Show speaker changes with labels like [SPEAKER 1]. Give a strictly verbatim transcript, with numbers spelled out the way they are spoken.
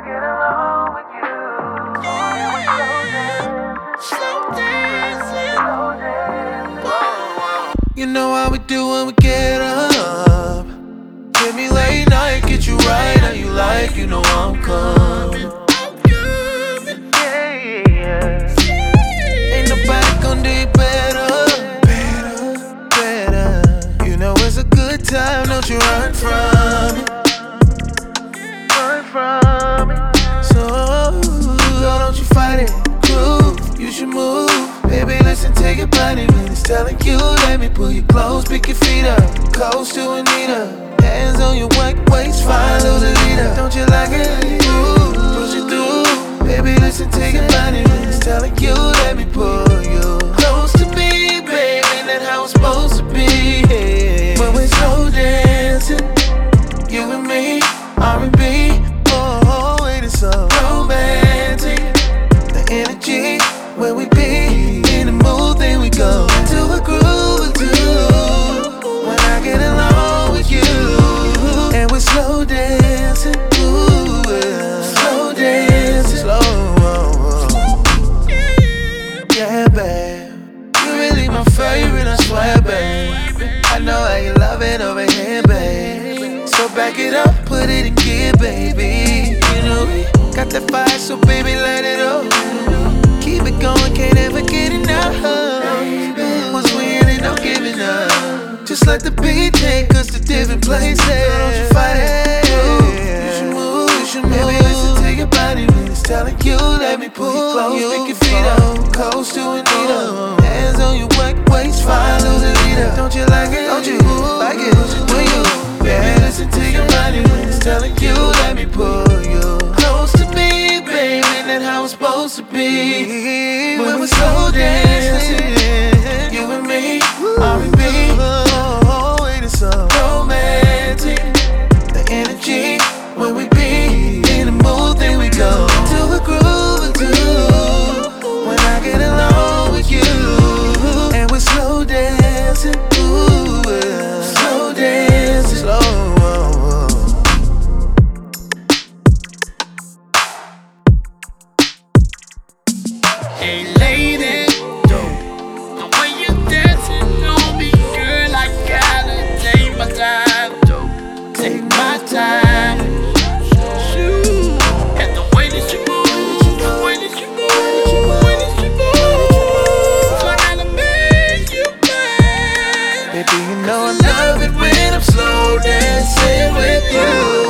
[SPEAKER 1] get along with you. Slow dancing, slow dancing.
[SPEAKER 2] You know how we do when we get up. Get me late night, get you right how you like. You know I'm coming. Yeah, yeah. Ain't nobody gon' do you better. Better, better. You know it's a good time, don't you run from it. Run from it. So, don't you fight it. Groove, you should move. Baby, listen, take your body when it's telling you. Let me pull you close, pick your feet up. Coast to Anita. Hands on your white waist, follow the leader. Don't you like it? Ooh, push it through. Baby, listen, take your body when it's telling you. Let me pull you close to me, baby. That's how it's supposed to be. Yeah. When we're slow dancing, you and me, R and B. Oh, it is so romantic. The energy when we be in the mood, then we go to a groove or two. When I get along with you, and we're slow dancing, ooh, yeah. Slow dancing, slow. Yeah, babe, you really my favorite, I swear, babe. I know how you love it over here, babe. So back it up, put it in gear, baby. You know we got that fire, so baby, let it up. Keep it going, can't ever get enough. Once we in it, no giving up. Just let the beat take us to different places. Don't you fight it. You should move, you should move. Baby, listen, take your body when it's telling you. Let me pull you close, pick your feet up. Coast to Anita. Hands on your white waist, follow the leader. Don't you like it? Don't you like it? When you, baby, listen to your body when it's telling you. Let me pull you close to me, baby. That's how it's supposed to be. When we're slow dancing, you and me, R and B. Oh, it is so romantic. The energy when we be in the mood, then we go to a groove or two. When I get along with you, and we're slow dancing, ooh, yeah. Slow dancing, slow.
[SPEAKER 3] Hey lady, the way you dancing on me, girl, I gotta take my time, take my time. Shoot. And the way that you move, the way that you move, the way that you move, so I gotta make you mine.
[SPEAKER 2] Baby, you know I love it when I'm slow dancing with you.